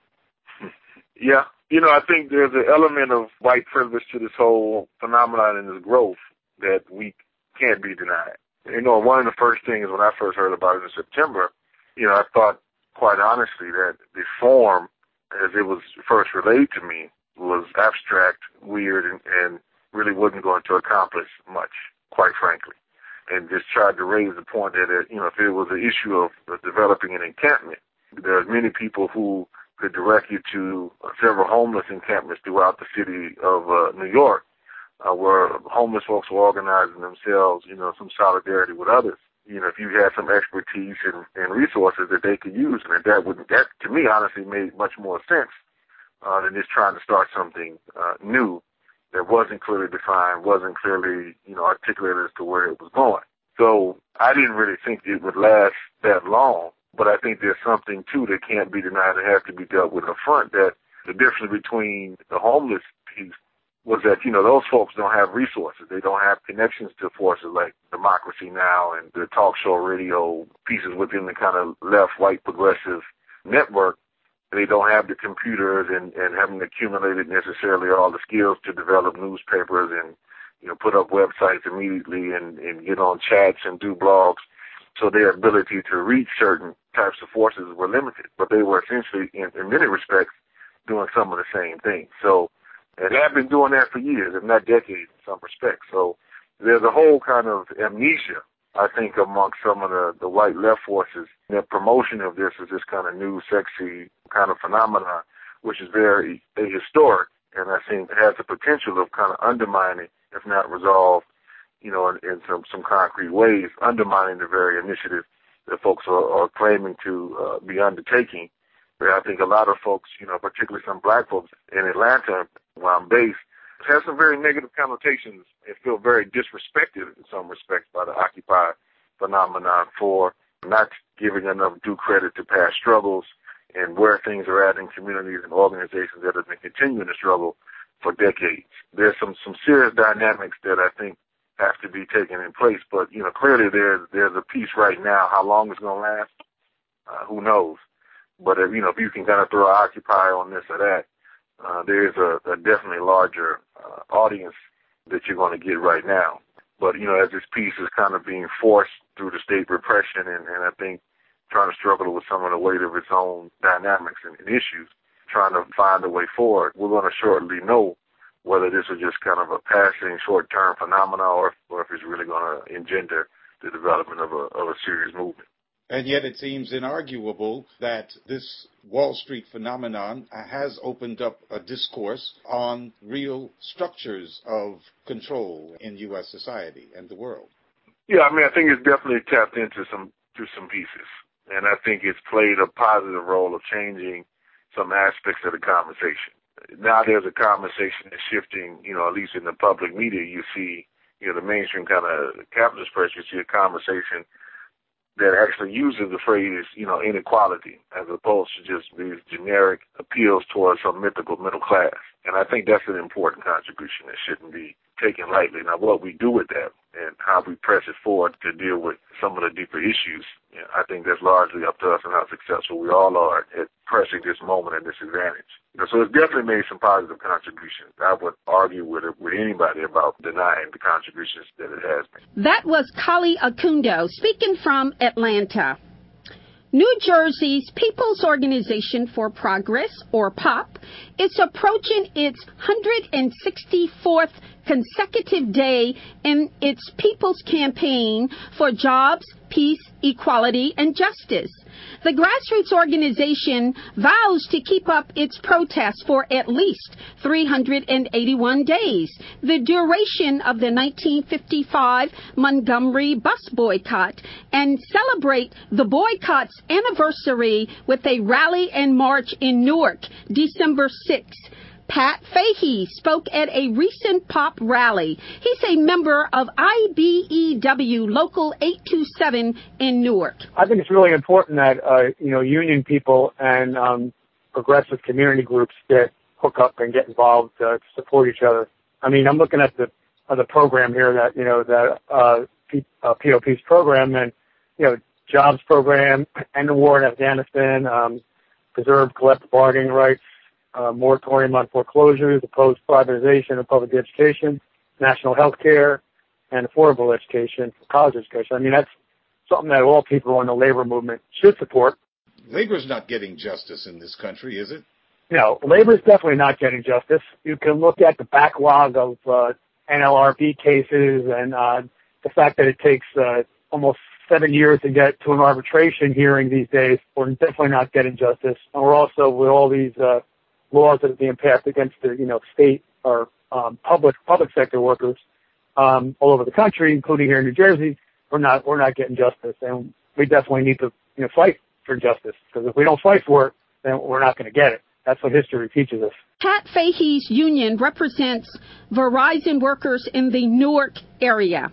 I: Yeah. You know, I think there's an element of white privilege to this whole phenomenon and this growth that we can't be denied. You know, one of the first things when I first heard about it in September, you know, I thought quite honestly that the form as it was first relayed to me was abstract, weird, and, and really wasn't going to accomplish much, quite frankly. And just tried to raise the point that, uh, you know, if it was an issue of uh, developing an encampment, there are many people who could direct you to uh, several homeless encampments throughout the city of uh, New York, uh, where homeless folks were organizing themselves, you know, some solidarity with others. You know, if you had some expertise and, and resources that they could use, and that would, that to me honestly made much more sense uh, than just trying to start something uh, new that wasn't clearly defined, wasn't clearly, you know, articulated as to where it was going. So I didn't really think it would last that long, but I think there's something, too, that can't be denied and has to be dealt with up front, that the difference between the homeless piece was that, you know, those folks don't have resources. They don't have connections to forces like Democracy Now! And the talk show radio pieces within the kind of left, white, progressive network. They don't have the computers and, and haven't accumulated necessarily all the skills to develop newspapers and, you know, put up websites immediately and, and get on chats and do blogs. So their ability to reach certain types of forces were limited. But they were essentially, in, in many respects, doing some of the same things. So, and they have been doing that for years, if not decades in some respects. So there's a whole kind of amnesia, I think, amongst some of the, the white left forces. Their promotion of this is this kind of new, sexy kind of phenomenon, which is very ahistoric, and I think has the potential of kind of undermining, if not resolved, you know, in, in some, some concrete ways, undermining the very initiative that folks are, are claiming to uh, be undertaking. But I think a lot of folks, you know, particularly some black folks in Atlanta, where I'm based, have some very negative connotations and feel very disrespected in some respects by the Occupy phenomenon for not giving enough due credit to past struggles and where things are at in communities and organizations that have been continuing to struggle for decades. There's some, some serious dynamics that I think have to be taken in place, but, you know, clearly there's, there's a piece right now. How long it's going to last, uh, who knows? But, if, you know, if you can kind of throw Occupy on this or that, uh, there's a, a definitely larger uh, audience that you're going to get right now. But, you know, as this piece is kind of being forced through the state repression and, and I think trying to struggle with some of the weight of its own dynamics and, and issues, trying to find a way forward, we're going to shortly know whether this is just kind of a passing short-term phenomenon or, or if it's really going to engender the development of a, of a serious movement.
E: And yet it seems inarguable that this Wall Street phenomenon has opened up a discourse on real structures of control in U S society and the world.
I: Yeah, I mean, I think it's definitely tapped into some to some pieces. And I think it's played a positive role of changing some aspects of the conversation. Now there's a conversation that's shifting, you know, at least in the public media, you see, you know, the mainstream kind of capitalist press, you see a conversation that actually uses the phrase, you know, inequality, as opposed to just these generic appeals towards some mythical middle class. And I think that's an important contribution that shouldn't be taken lightly. Now, what we do with that and how we press it forward to deal with some of the deeper issues, you know, I think that's largely up to us and how successful we all are at pressing this moment and this advantage. You know, so it's definitely made some positive contributions. I would argue with it, with anybody about denying the contributions that it has made.
C: That was Kali Akundo speaking from Atlanta. New Jersey's People's Organization for Progress, or POP, is approaching its one hundred sixty-fourth consecutive day in its People's Campaign for Jobs, Peace, Equality, and Justice. The grassroots organization vows to keep up its protests for at least three hundred eighty-one days, the duration of the nineteen fifty-five Montgomery bus boycott, and celebrate the boycott's anniversary with a rally and march in Newark, December sixth. Pat Fahey spoke at a recent pop rally. He's a member of I B E W Local eight two seven in Newark.
J: I think it's really important that, uh, you know, union people and um, progressive community groups get hook up and get involved uh, to support each other. I mean, I'm looking at the uh, the program here that, you know, that uh, P, uh, P O P's program and, you know, jobs program, end the war in Afghanistan, um, preserve collective bargaining rights, uh, moratorium on foreclosures, oppose privatization of public education, national health care, and affordable education for college education. I mean, that's something that all people in the labor movement should support.
E: Labor's not getting justice in this country, is it?
J: No, labor's definitely not getting justice. You can look at the backlog of uh, N L R B cases and uh, the fact that it takes uh, almost seven years to get to an arbitration hearing these days. We're definitely not getting justice. And we're also, with all these uh, laws that are being passed against the, you know, state or um, public public sector workers um, all over the country, including here in New Jersey, we're not we're not getting justice. And we definitely need to, you know, fight for justice, because if we don't fight for it, then we're not going to get it. That's what history teaches us.
C: Pat Fahey's union represents Verizon workers in the Newark area.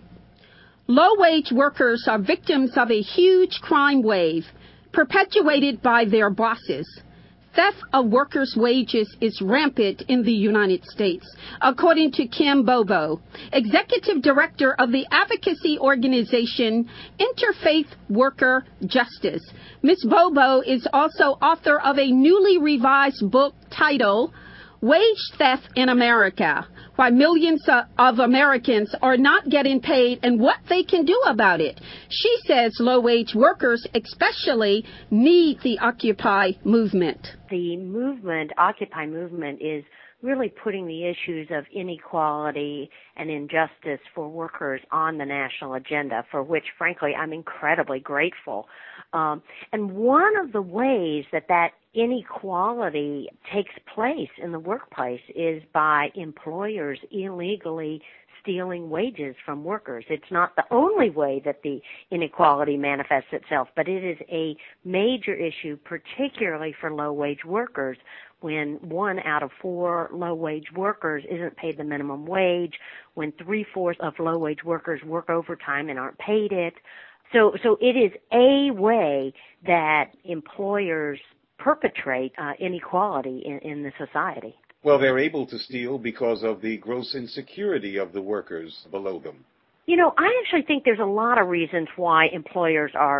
C: Low-wage workers are victims of a huge crime wave perpetuated by their bosses. Theft of workers' wages is rampant in the United States, according to Kim Bobo, Executive Director of the advocacy organization Interfaith Worker Justice. Miz Bobo is also author of a newly revised book titled Wage Theft in America, Why Millions of Americans Are Not Getting Paid and What They Can Do About It. She says low-wage workers especially need the Occupy movement.
K: The movement, Occupy movement, is really putting the issues of inequality and injustice for workers on the national agenda, for which, frankly, I'm incredibly grateful. Um, and one of the ways that that inequality takes place in the workplace is by employers illegally stealing wages from workers. It's not the only way that the inequality manifests itself, but it is a major issue, particularly for low-wage workers, when one out of four low-wage workers isn't paid the minimum wage, when three-fourths of low-wage workers work overtime and aren't paid it. So, so it is a way that employers perpetrate uh, inequality in, in the society.
E: Well, they're able to steal because of the gross insecurity of the workers below them.
K: You know, I actually think there's a lot of reasons why employers are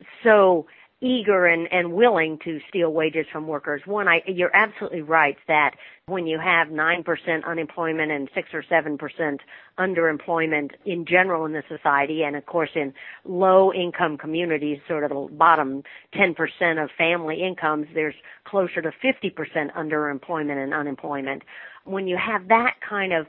K: so eager and, and willing to steal wages from workers. One, I, you're absolutely right that when you have nine percent unemployment and six or seven percent underemployment in general in the society, and of course in low-income communities, sort of the bottom ten percent of family incomes, there's closer to fifty percent underemployment and unemployment. When you have that kind of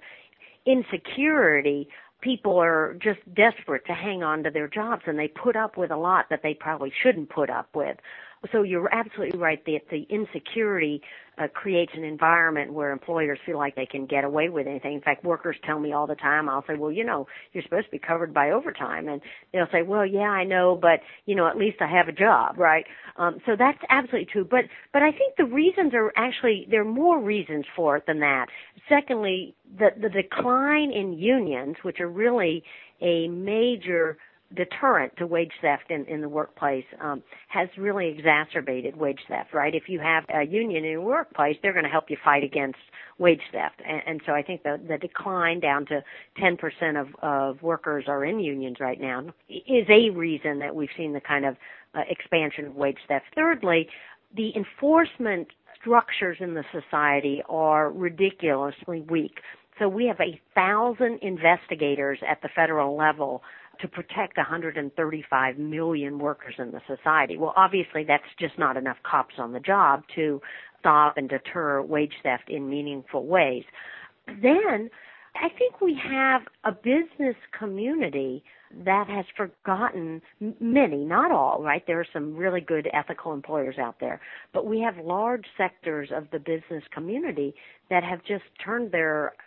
K: insecurity, people are just desperate to hang on to their jobs, and they put up with a lot that they probably shouldn't put up with. So you're absolutely right that the insecurity uh, creates an environment where employers feel like they can get away with anything. In fact, workers tell me all the time, I'll say, well, you know, you're supposed to be covered by overtime. And they'll say, well, yeah, I know, but, you know, at least I have a job, right? Um, so that's absolutely true. But, but I think the reasons are actually, there are more reasons for it than that. Secondly, the, the decline in unions, which are really a major deterrent to wage theft in, in the workplace, um, has really exacerbated wage theft, right? If you have a union in your workplace, they're going to help you fight against wage theft. And, and so I think the, the decline down to ten percent of, of workers are in unions right now is a reason that we've seen the kind of uh, expansion of wage theft. Thirdly, the enforcement structures in the society are ridiculously weak. So we have a thousand investigators at the federal level to protect one hundred thirty-five million workers in the society. Well, obviously that's just not enough cops on the job to stop and deter wage theft in meaningful ways. Then I think we have a business community that has forgotten many, not all, right? There are some really good ethical employers out there, but we have large sectors of the business community that have just turned their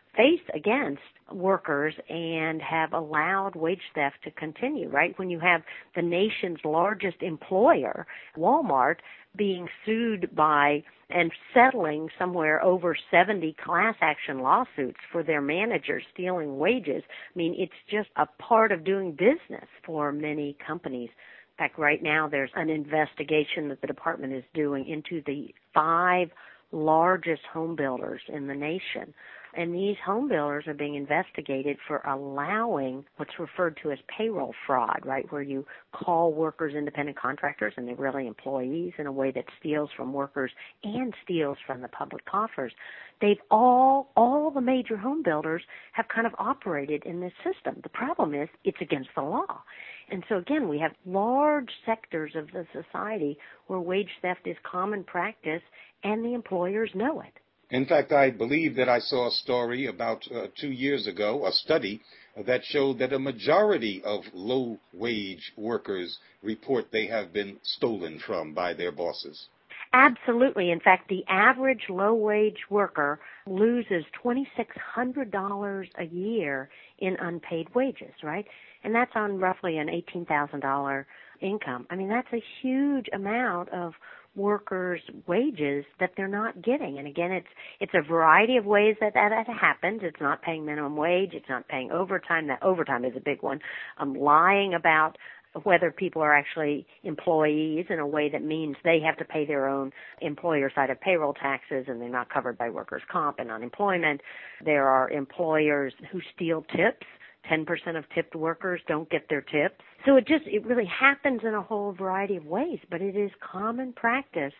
K: face against workers and have allowed wage theft to continue, right? When you have the nation's largest employer, Walmart, being sued by and settling somewhere over seventy class action lawsuits for their managers stealing wages. I mean, it's just a part of doing business for many companies. In fact, right now there's an investigation that the department is doing into the five largest home builders in the nation. And these home builders are being investigated for allowing what's referred to as payroll fraud, right, where you call workers independent contractors and they're really employees in a way that steals from workers and steals from the public coffers. They've all, all the major home builders have kind of operated in this system. The problem is it's against the law. And so, again, we have large sectors of the society where wage theft is common practice and the employers know it.
E: In fact, I believe that I saw a story about uh, two years ago, a study that showed that a majority of low-wage workers report they have been stolen from by their bosses.
K: Absolutely. In fact, the average low-wage worker loses two thousand six hundred dollars a year in unpaid wages, right? And that's on roughly an eighteen thousand dollars income. I mean, that's a huge amount of workers' wages that they're not getting. And again, it's it's a variety of ways that that happens. It's not paying minimum wage. It's not paying overtime. That overtime is a big one. Um, lying about whether people are actually employees in a way that means they have to pay their own employer side of payroll taxes and they're not covered by workers' comp and unemployment. There are employers who steal tips. ten percent of tipped workers don't get their tips. So it just, it really happens in a whole variety of ways, but it is common practice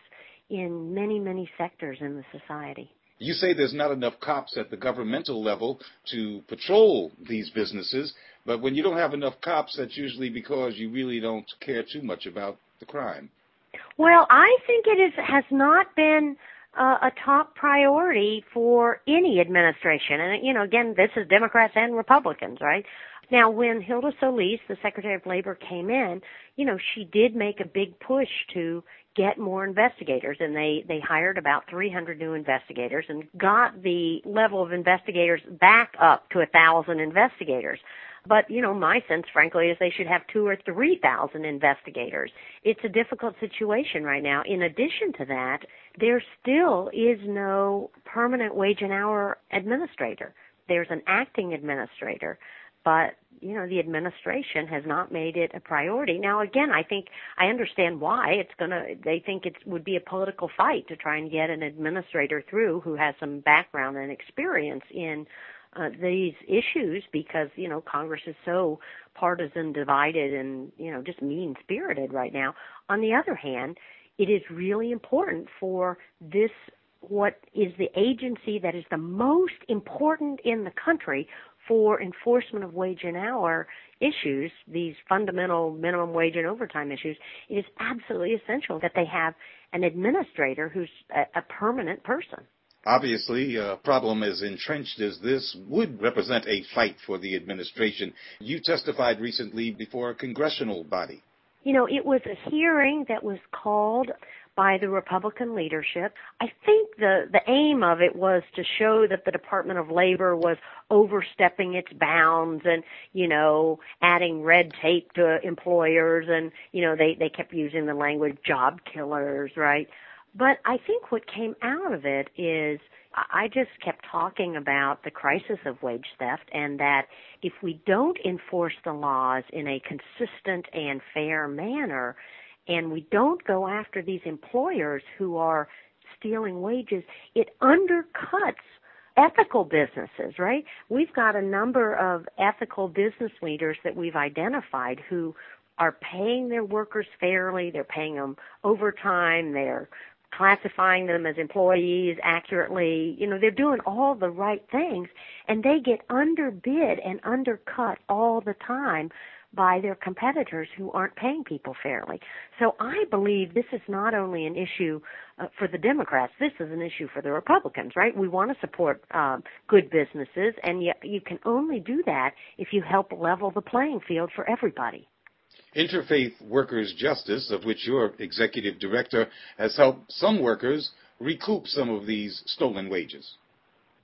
K: in many, many sectors in the society.
E: You say there's not enough cops at the governmental level to patrol these businesses, but when you don't have enough cops, that's usually because you really don't care too much about the crime.
K: Well, I think it is has not been uh, a top priority for any administration. And, you know, again, this is Democrats and Republicans, right? Now, when Hilda Solis, the Secretary of Labor, came in, you know, she did make a big push to get more investigators, and they, they hired about three hundred new investigators and got the level of investigators back up to one thousand investigators. But, you know, my sense, frankly, is they should have two or three thousand investigators. It's a difficult situation right now. In addition to that, there still is no permanent wage and hour administrator. There's an acting administrator, but, you know, the administration has not made it a priority. Now, again, I think I understand why. It's going to, they think it would be a political fight to try and get an administrator through who has some background and experience in Uh, these issues because, you know, Congress is so partisan, divided, and, you know, just mean-spirited right now. On the other hand, it is really important for this, what is the agency that is the most important in the country for enforcement of wage and hour issues, these fundamental minimum wage and overtime issues. It is absolutely essential that they have an administrator who's a, a permanent person.
E: Obviously, a problem as entrenched as this would represent a fight for the administration. You testified recently before a congressional body.
K: You know, it was a hearing that was called by the Republican leadership. I think the, the aim of it was to show that the Department of Labor was overstepping its bounds and, you know, adding red tape to employers, and, you know, they, they kept using the language job killers, right? But I think what came out of it is I just kept talking about the crisis of wage theft, and that if we don't enforce the laws in a consistent and fair manner, and we don't go after these employers who are stealing wages, it undercuts ethical businesses, right? We've got a number of ethical business leaders that we've identified who are paying their workers fairly. They're paying them overtime. They're classifying them as employees accurately. You know, they're doing all the right things, and they get underbid and undercut all the time by their competitors who aren't paying people fairly. So I believe this is not only an issue uh, for the Democrats, this is an issue for the Republicans, right? We want to support um, good businesses, and yet you can only do that if you help level the playing field for everybody.
E: Interfaith Workers Justice, of which you're executive director, has helped some workers recoup some of these stolen wages.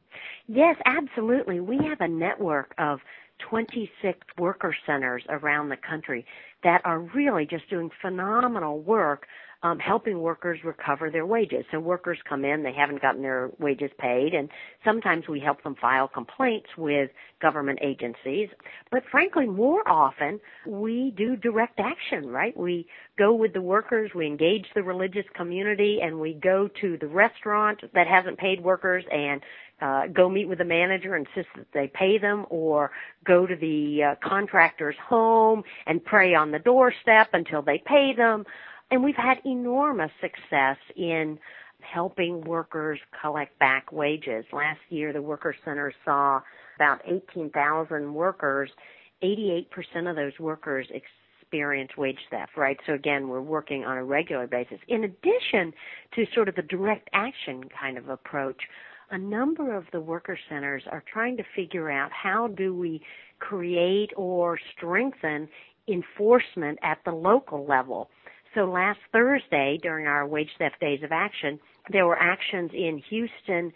K: Yes, absolutely. We have a network of twenty-six worker centers around the country that are really just doing phenomenal work um, helping workers recover their wages. So workers come in, they haven't gotten their wages paid, and sometimes we help them file complaints with government agencies. But frankly, more often, we do direct action, right? We go with the workers, we engage the religious community, and we go to the restaurant that hasn't paid workers and Uh, go meet with the manager and insist that they pay them, or go to the uh, contractor's home and pray on the doorstep until they pay them. And we've had enormous success in helping workers collect back wages. Last year, the Worker Center saw about eighteen thousand workers. eighty-eight percent of those workers experience wage theft, right? So again, we're working on a regular basis. In addition to sort of the direct action kind of approach, a number of the worker centers are trying to figure out how do we create or strengthen enforcement at the local level. So last Thursday, during our Wage Theft Days of Action, there were actions in Houston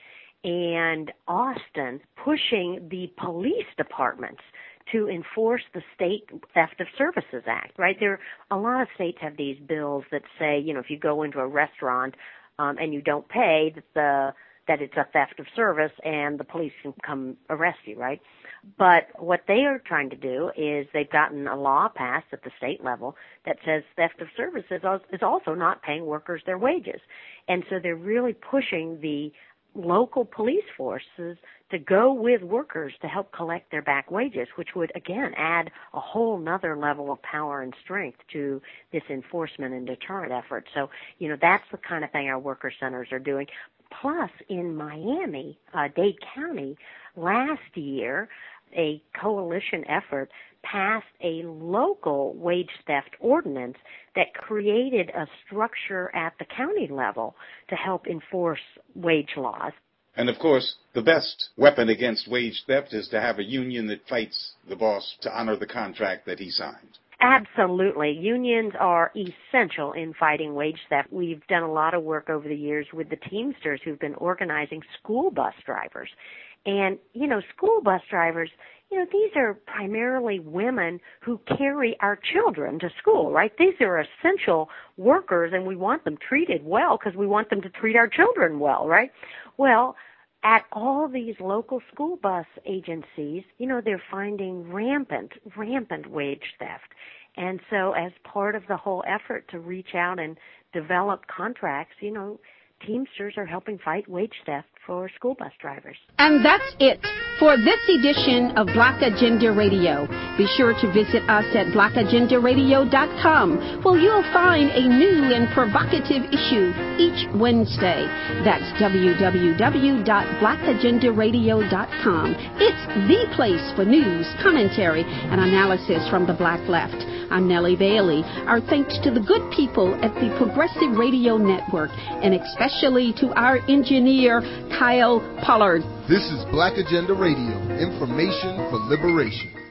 K: and Austin pushing the police departments to enforce the State Theft of Services Act, right? There, a lot of states have these bills that say, you know, if you go into a restaurant um, and you don't pay, that the that it's a theft of service and the police can come arrest you, right? But what they are trying to do is they've gotten a law passed at the state level that says theft of services is also not paying workers their wages. And so they're really pushing the local police forces to go with workers to help collect their back wages, which would, again, add a whole nother level of power and strength to this enforcement and deterrent effort. So, you know, that's the kind of thing our worker centers are doing. Plus, in Miami, uh, Dade County, last year, a coalition effort passed a local wage theft ordinance that created a structure at the county level to help enforce wage laws.
E: And of course, the best weapon against wage theft is to have a union that fights the boss to honor the contract that he signed.
K: Absolutely. Unions are essential in fighting wage theft. We've done a lot of work over the years with the Teamsters who've been organizing school bus drivers. And, you know, school bus drivers, you know, these are primarily women who carry our children to school, right? These are essential workers, and we want them treated well because we want them to treat our children well, right? Well, at all these local school bus agencies, you know, they're finding rampant, rampant wage theft. And so as part of the whole effort to reach out and develop contracts, you know, Teamsters are helping fight wage theft for school bus drivers.
C: And that's it for this edition of Black Agenda Radio. Be sure to visit us at black agenda radio dot com, where you'll find a new and provocative issue each Wednesday. That's w w w dot black agenda radio dot com. It's the place for news, commentary, and analysis from the Black Left. I'm Nellie Bailey. Our thanks to the good people at the Progressive Radio Network, and especially to our engineer, Kyle Pollard.
B: This is Black Agenda Radio, information for liberation.